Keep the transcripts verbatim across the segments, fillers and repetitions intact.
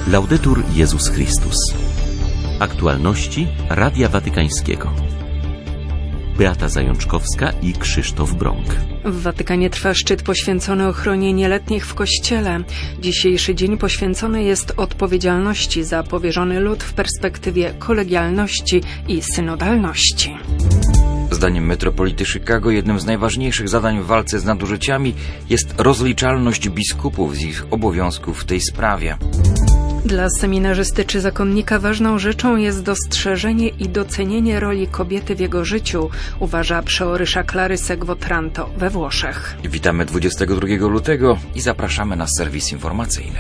Laudetur Jezus Chrystus. Aktualności Radia Watykańskiego. Beata Zajączkowska i Krzysztof Brąk. W Watykanie trwa szczyt poświęcony ochronie nieletnich w Kościele. Dzisiejszy dzień poświęcony jest odpowiedzialności za powierzony lud w perspektywie kolegialności i synodalności. Zdaniem metropolity Chicago jednym z najważniejszych zadań w walce z nadużyciami jest rozliczalność biskupów z ich obowiązków w tej sprawie. Dla seminarzysty czy zakonnika ważną rzeczą jest dostrzeżenie i docenienie roli kobiety w jego życiu, uważa przeorysza Clary Wotranto we Włoszech. Witamy dwudziestego drugiego lutego i zapraszamy na serwis informacyjny.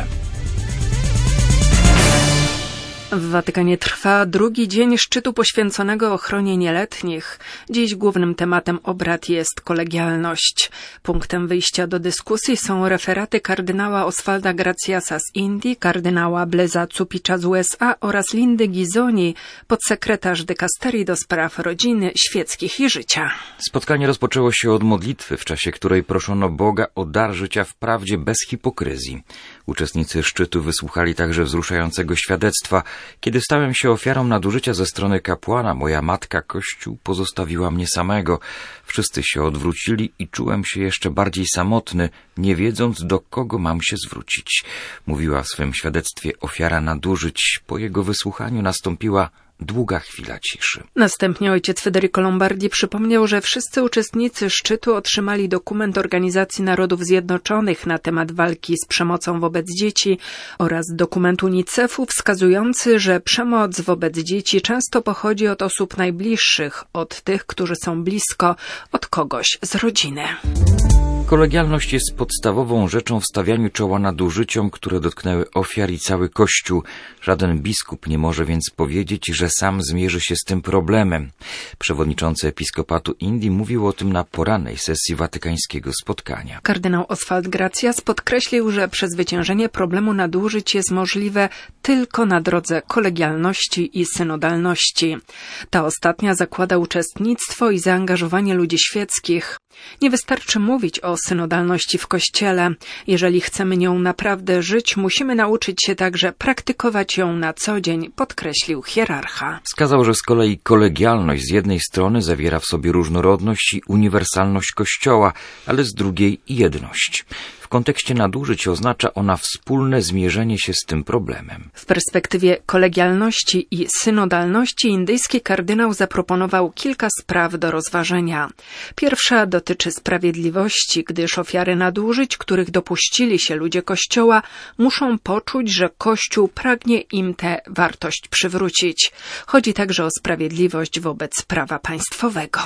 W Watykanie trwa drugi dzień szczytu poświęconego ochronie nieletnich. Dziś głównym tematem obrad jest kolegialność. Punktem wyjścia do dyskusji są referaty kardynała Osvalda Graciasa z Indii, kardynała Blaisa Cupicza z U S A oraz Lindy Ghisoni, podsekretarz dykasterii do spraw rodziny, świeckich i życia. Spotkanie rozpoczęło się od modlitwy, w czasie której proszono Boga o dar życia w prawdzie bez hipokryzji. Uczestnicy szczytu wysłuchali także wzruszającego świadectwa. Kiedy stałem się ofiarą nadużycia ze strony kapłana, moja matka Kościół pozostawiła mnie samego. Wszyscy się odwrócili i czułem się jeszcze bardziej samotny, nie wiedząc, do kogo mam się zwrócić. Mówiła w swym świadectwie ofiara nadużyć. Po jego wysłuchaniu nastąpiła długa chwila ciszy. Następnie ojciec Federico Lombardi przypomniał, że wszyscy uczestnicy szczytu otrzymali dokument Organizacji Narodów Zjednoczonych na temat walki z przemocą wobec dzieci oraz dokument UNICEF-u wskazujący, że przemoc wobec dzieci często pochodzi od osób najbliższych, od tych, którzy są blisko, od kogoś z rodziny. Kolegialność jest podstawową rzeczą w stawianiu czoła nadużyciom, które dotknęły ofiar i cały Kościół. Żaden biskup nie może więc powiedzieć, że sam zmierzy się z tym problemem. Przewodniczący Episkopatu Indii mówił o tym na porannej sesji watykańskiego spotkania. Kardynał Oswald Gracias podkreślił, że przezwyciężenie problemu nadużyć jest możliwe tylko na drodze kolegialności i synodalności. Ta ostatnia zakłada uczestnictwo i zaangażowanie ludzi świeckich. Nie wystarczy mówić o synodalności w Kościele. Jeżeli chcemy nią naprawdę żyć, musimy nauczyć się także praktykować ją na co dzień, podkreślił hierarcha. Wskazał, że z kolei kolegialność z jednej strony zawiera w sobie różnorodność i uniwersalność Kościoła, ale z drugiej jedność. W kontekście nadużyć oznacza ona wspólne zmierzenie się z tym problemem. W perspektywie kolegialności i synodalności indyjski kardynał zaproponował kilka spraw do rozważenia. Pierwsza dotyczy sprawiedliwości, gdyż ofiary nadużyć, których dopuścili się ludzie Kościoła, muszą poczuć, że Kościół pragnie im tę wartość przywrócić. Chodzi także o sprawiedliwość wobec prawa państwowego.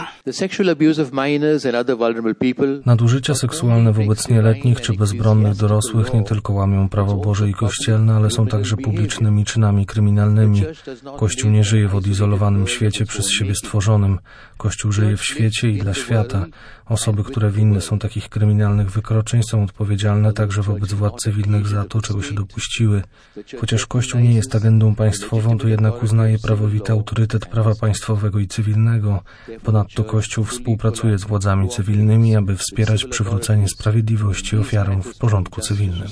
Nadużycia seksualne wobec nieletnich czy bezbronnych dorosłych nie tylko łamią prawo Boże i kościelne, ale są także publicznymi czynami kryminalnymi. Kościół nie żyje w odizolowanym świecie przez siebie stworzonym. Kościół żyje w świecie i dla świata. Osoby, które winne są takich kryminalnych wykroczeń, są odpowiedzialne także wobec władz cywilnych za to, czego się dopuściły. Chociaż Kościół nie jest agendą państwową, to jednak uznaje prawowity autorytet prawa państwowego i cywilnego. Ponadto Kościół współpracuje z władzami cywilnymi, aby wspierać przywrócenie sprawiedliwości ofiarom w porządku cywilnym.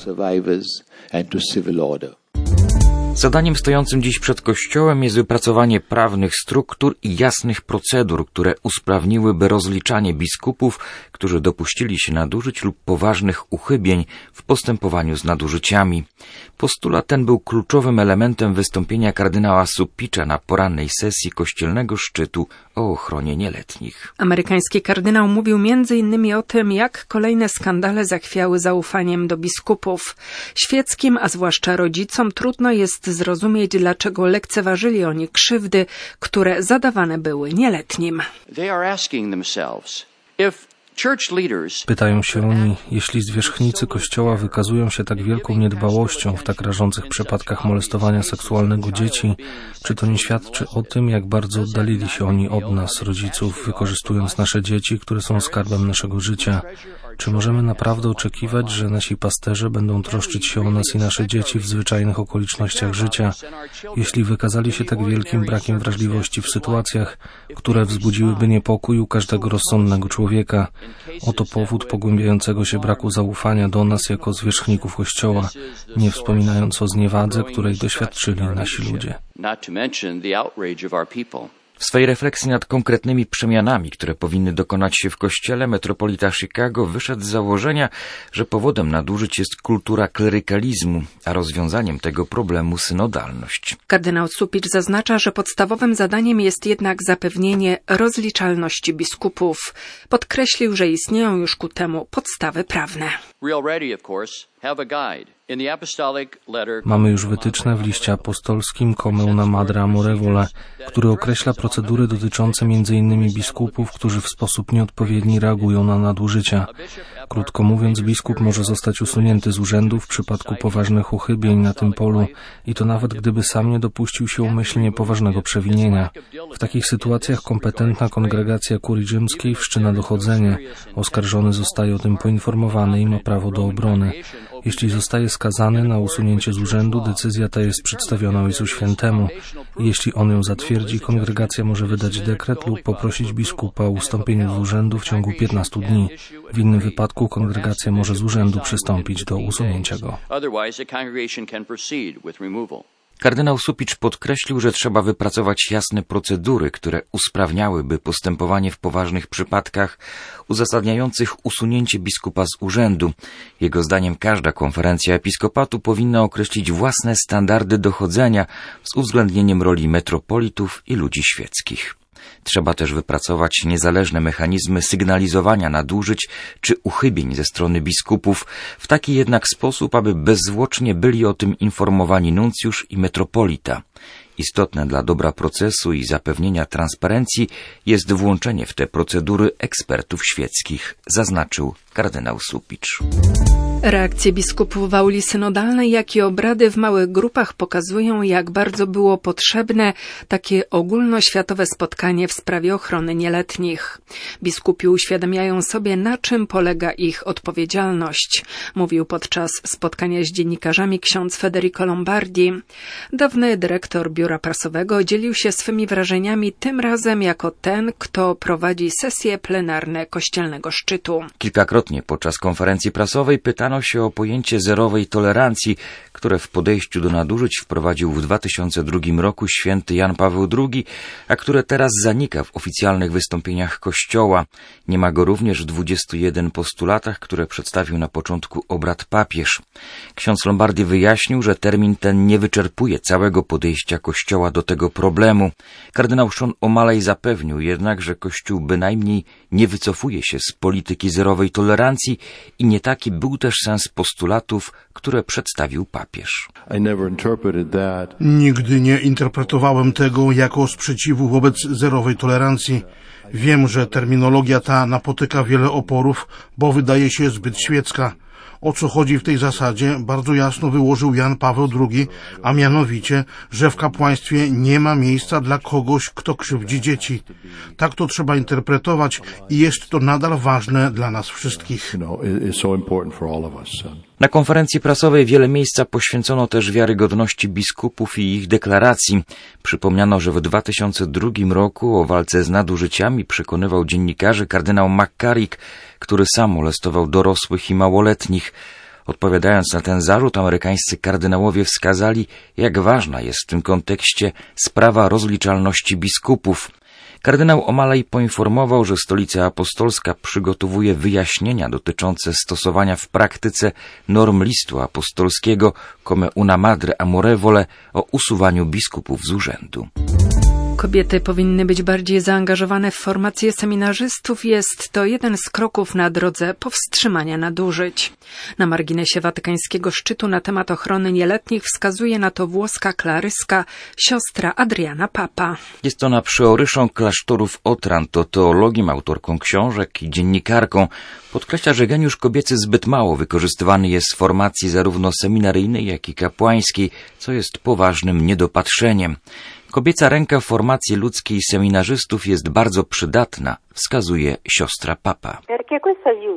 Zadaniem stojącym dziś przed Kościołem jest wypracowanie prawnych struktur i jasnych procedur, które usprawniłyby rozliczanie biskupów, którzy dopuścili się nadużyć lub poważnych uchybień w postępowaniu z nadużyciami. Postulat ten był kluczowym elementem wystąpienia kardynała Cupicza na porannej sesji kościelnego szczytu o ochronie nieletnich. Amerykański kardynał mówił między innymi o tym, jak kolejne skandale zachwiały zaufaniem do biskupów. Świeckim, a zwłaszcza rodzicom, trudno jest zrozumieć, dlaczego lekceważyli oni krzywdy, które zadawane były nieletnim. Pytają się oni, jeśli zwierzchnicy Kościoła wykazują się tak wielką niedbałością w tak rażących przypadkach molestowania seksualnego dzieci, czy to nie świadczy o tym, jak bardzo oddalili się oni od nas, rodziców, wykorzystując nasze dzieci, które są skarbem naszego życia? Czy możemy naprawdę oczekiwać, że nasi pasterze będą troszczyć się o nas i nasze dzieci w zwyczajnych okolicznościach życia, jeśli wykazali się tak wielkim brakiem wrażliwości w sytuacjach, które wzbudziłyby niepokój u każdego rozsądnego człowieka? Oto powód pogłębiającego się braku zaufania do nas jako zwierzchników Kościoła, nie wspominając o zniewadze, której doświadczyli nasi ludzie. W swej refleksji nad konkretnymi przemianami, które powinny dokonać się w Kościele, metropolita Chicago wyszedł z założenia, że powodem nadużyć jest kultura klerykalizmu, a rozwiązaniem tego problemu synodalność. Kardynał Supicz zaznacza, że podstawowym zadaniem jest jednak zapewnienie rozliczalności biskupów. Podkreślił, że istnieją już ku temu podstawy prawne. Mamy już wytyczne w liście apostolskim Come una Madre Amorevole, który określa procedury dotyczące między innymi biskupów, którzy w sposób nieodpowiedni reagują na nadużycia. Krótko mówiąc, biskup może zostać usunięty z urzędu w przypadku poważnych uchybień na tym polu i to nawet gdyby sam nie dopuścił się umyślnie poważnego przewinienia. W takich sytuacjach kompetentna kongregacja kurii rzymskiej wszczyna dochodzenie. Oskarżony zostaje o tym poinformowany i ma prawo do obrony. Jeśli zostaje skazany na usunięcie z urzędu, decyzja ta jest przedstawiona Ojcu Świętemu. I jeśli on ją zatwierdzi, kongregacja może wydać dekret lub poprosić biskupa o ustąpienie z urzędu w ciągu piętnastu dni. W innym wypadku kongregacja może z urzędu przystąpić do usunięcia go. Kardynał Supicz podkreślił, że trzeba wypracować jasne procedury, które usprawniałyby postępowanie w poważnych przypadkach uzasadniających usunięcie biskupa z urzędu. Jego zdaniem każda konferencja episkopatu powinna określić własne standardy dochodzenia z uwzględnieniem roli metropolitów i ludzi świeckich. Trzeba też wypracować niezależne mechanizmy sygnalizowania nadużyć czy uchybień ze strony biskupów, w taki jednak sposób, aby bezzwłocznie byli o tym informowani nuncjusz i metropolita. Istotne dla dobra procesu i zapewnienia transparencji jest włączenie w te procedury ekspertów świeckich, zaznaczył kardynał Supicz. Reakcje biskupów w auli synodalnej, jak i obrady w małych grupach pokazują, jak bardzo było potrzebne takie ogólnoświatowe spotkanie w sprawie ochrony nieletnich. Biskupi uświadamiają sobie, na czym polega ich odpowiedzialność, mówił podczas spotkania z dziennikarzami ksiądz Federico Lombardi. Dawny dyrektor biura prasowego dzielił się swymi wrażeniami tym razem jako ten, kto prowadzi sesje plenarne kościelnego szczytu. Kilkakrotnie podczas konferencji prasowej pytano się o pojęcie zerowej tolerancji, które w podejściu do nadużyć wprowadził w dwa tysiące drugim roku święty Jan Paweł drugi, a które teraz zanika w oficjalnych wystąpieniach Kościoła. Nie ma go również w dwudziestu jeden postulatach, które przedstawił na początku obrad papież. Ksiądz Lombardi wyjaśnił, że termin ten nie wyczerpuje całego podejścia Kościoła do tego problemu. Kardynał Sean O'Malley zapewnił jednak, że Kościół bynajmniej nie wycofuje się z polityki zerowej tolerancji i nie taki był też sens postulatów, które przedstawił papież. Nigdy nie interpretowałem tego jako sprzeciwu wobec zerowej tolerancji. Wiem, że terminologia ta napotyka wiele oporów, bo wydaje się zbyt świecka. O co chodzi w tej zasadzie, bardzo jasno wyłożył Jan Paweł drugi, a mianowicie, że w kapłaństwie nie ma miejsca dla kogoś, kto krzywdzi dzieci. Tak to trzeba interpretować i jest to nadal ważne dla nas wszystkich. Na konferencji prasowej wiele miejsca poświęcono też wiarygodności biskupów i ich deklaracji. Przypomniano, że w dwa tysiące drugim roku o walce z nadużyciami przekonywał dziennikarzy kardynał McCarrick, który sam molestował dorosłych i małoletnich. Odpowiadając na ten zarzut, amerykańscy kardynałowie wskazali, jak ważna jest w tym kontekście sprawa rozliczalności biskupów. Kardynał O'Malley poinformował, że Stolica Apostolska przygotowuje wyjaśnienia dotyczące stosowania w praktyce norm listu apostolskiego Come una Madre Amorevole o usuwaniu biskupów z urzędu. Kobiety powinny być bardziej zaangażowane w formację seminarzystów. Jest to jeden z kroków na drodze powstrzymania nadużyć. Na marginesie watykańskiego szczytu na temat ochrony nieletnich wskazuje na to włoska klaryska, siostra Adriana Papa. Jest ona przeoryszą klasztorów Otranto, teologiem, autorką książek i dziennikarką. Podkreśla, że geniusz kobiecy zbyt mało wykorzystywany jest w formacji zarówno seminaryjnej, jak i kapłańskiej, co jest poważnym niedopatrzeniem. Kobieca ręka w formacji ludzkiej seminarzystów jest bardzo przydatna, wskazuje siostra Papa.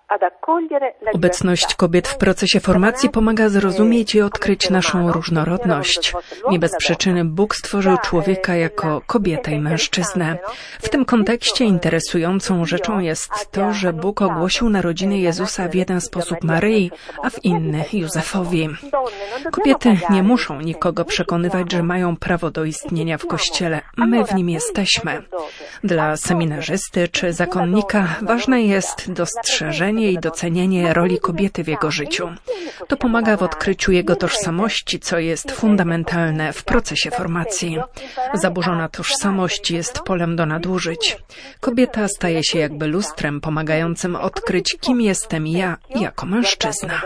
Obecność kobiet w procesie formacji pomaga zrozumieć i odkryć naszą różnorodność. Nie bez przyczyny Bóg stworzył człowieka jako kobietę i mężczyznę. W tym kontekście interesującą rzeczą jest to, że Bóg ogłosił narodziny Jezusa w jeden sposób Maryi, a w inny Józefowi. Kobiety nie muszą nikogo przekonywać, że mają prawo do istnienia w Kościele. My w nim jesteśmy. Dla seminarzysty czy zakonnika ważne jest dostrzeżenie i docenienie roli kobiety w jego życiu. To pomaga w odkryciu jego tożsamości, co jest fundamentalne w procesie formacji. Zaburzona tożsamość jest polem do nadużyć. Kobieta staje się jakby lustrem pomagającym odkryć, kim jestem ja jako mężczyzna.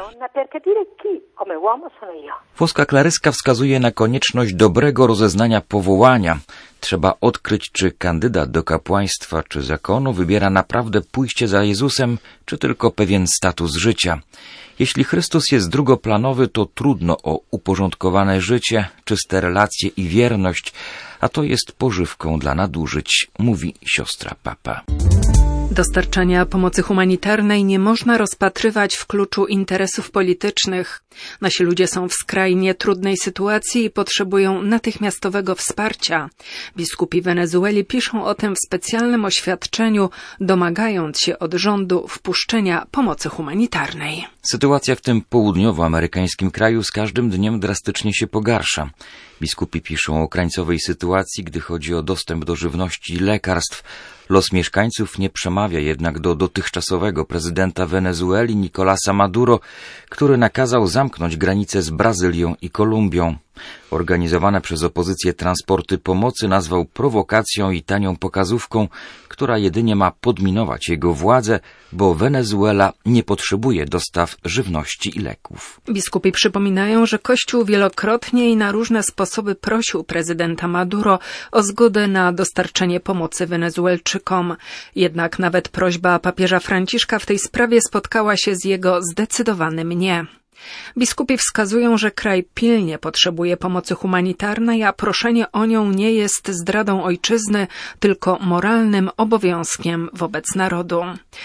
Włoska klaryska wskazuje na konieczność dobrego rozeznania powołania. Trzeba odkryć, czy kandydat do kapłaństwa czy zakonu wybiera naprawdę pójście za Jezusem, czy tylko pewien status życia. Jeśli Chrystus jest drugoplanowy, to trudno o uporządkowane życie, czyste relacje i wierność, a to jest pożywką dla nadużyć, mówi siostra Papa. Dostarczania pomocy humanitarnej nie można rozpatrywać w kluczu interesów politycznych. Nasi ludzie są w skrajnie trudnej sytuacji i potrzebują natychmiastowego wsparcia. Biskupi Wenezueli piszą o tym w specjalnym oświadczeniu, domagając się od rządu wpuszczenia pomocy humanitarnej. Sytuacja w tym południowoamerykańskim kraju z każdym dniem drastycznie się pogarsza. Biskupi piszą o krańcowej sytuacji, gdy chodzi o dostęp do żywności i lekarstw. Los mieszkańców nie przemawia jednak do dotychczasowego prezydenta Wenezueli Nicolasa Maduro, który nakazał zamknąć granice z Brazylią i Kolumbią. Organizowane przez opozycję transporty pomocy nazwał prowokacją i tanią pokazówką, która jedynie ma podminować jego władzę, bo Wenezuela nie potrzebuje dostaw żywności i leków. Biskupi przypominają, że Kościół wielokrotnie i na różne sposoby prosił prezydenta Maduro o zgodę na dostarczenie pomocy Wenezuelczykom. Jednak nawet prośba papieża Franciszka w tej sprawie spotkała się z jego zdecydowanym nie. Biskupi wskazują, że kraj pilnie potrzebuje pomocy humanitarnej, a proszenie o nią nie jest zdradą ojczyzny, tylko moralnym obowiązkiem wobec narodu.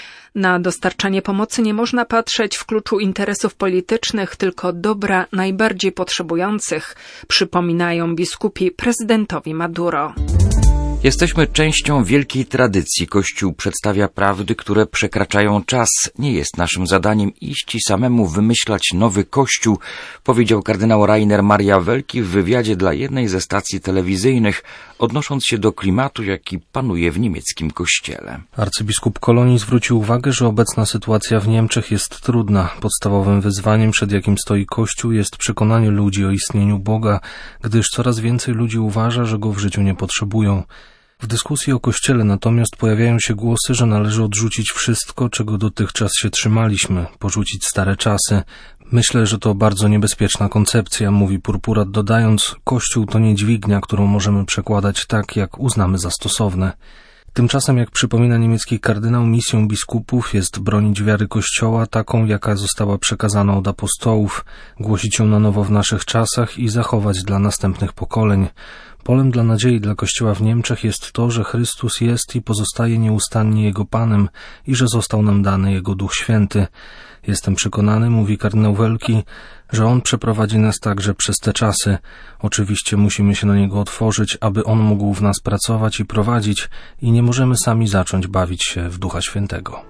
Na dostarczanie pomocy nie można patrzeć w kluczu interesów politycznych, tylko dobra najbardziej potrzebujących, przypominają biskupi prezydentowi Maduro. Jesteśmy częścią wielkiej tradycji. Kościół przedstawia prawdy, które przekraczają czas. Nie jest naszym zadaniem iść i samemu wymyślać nowy Kościół, powiedział kardynał Rainer Maria Welki w wywiadzie dla jednej ze stacji telewizyjnych, odnosząc się do klimatu, jaki panuje w niemieckim kościele. Arcybiskup Kolonii zwrócił uwagę, że obecna sytuacja w Niemczech jest trudna. Podstawowym wyzwaniem, przed jakim stoi Kościół, jest przekonanie ludzi o istnieniu Boga, gdyż coraz więcej ludzi uważa, że Go w życiu nie potrzebują. W dyskusji o Kościele natomiast pojawiają się głosy, że należy odrzucić wszystko, czego dotychczas się trzymaliśmy, porzucić stare czasy. Myślę, że to bardzo niebezpieczna koncepcja, mówi purpurat, dodając, Kościół to nie dźwignia, którą możemy przekładać tak, jak uznamy za stosowne. Tymczasem, jak przypomina niemiecki kardynał, misją biskupów jest bronić wiary Kościoła taką, jaka została przekazana od apostołów, głosić ją na nowo w naszych czasach i zachować dla następnych pokoleń. Polem dla nadziei dla Kościoła w Niemczech jest to, że Chrystus jest i pozostaje nieustannie Jego Panem i że został nam dany Jego Duch Święty. Jestem przekonany, mówi kardynał Welki, że On przeprowadzi nas także przez te czasy. Oczywiście musimy się na Niego otworzyć, aby On mógł w nas pracować i prowadzić i nie możemy sami zacząć bawić się w Ducha Świętego.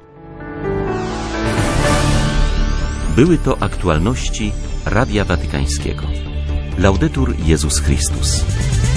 Były to aktualności Radia Watykańskiego. Laudetur Jezus Chrystus.